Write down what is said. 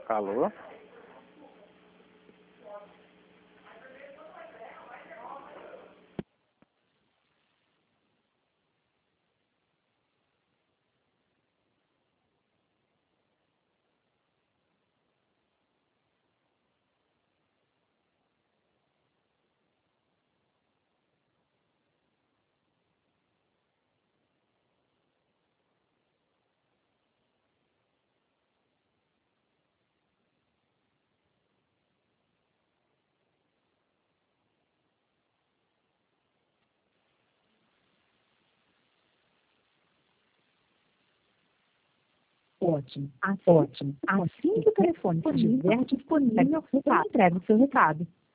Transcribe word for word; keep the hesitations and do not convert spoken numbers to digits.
Alô? Ótimo, ótimo. Assim que o telefone estiver disponível, eu entrego o seu recado.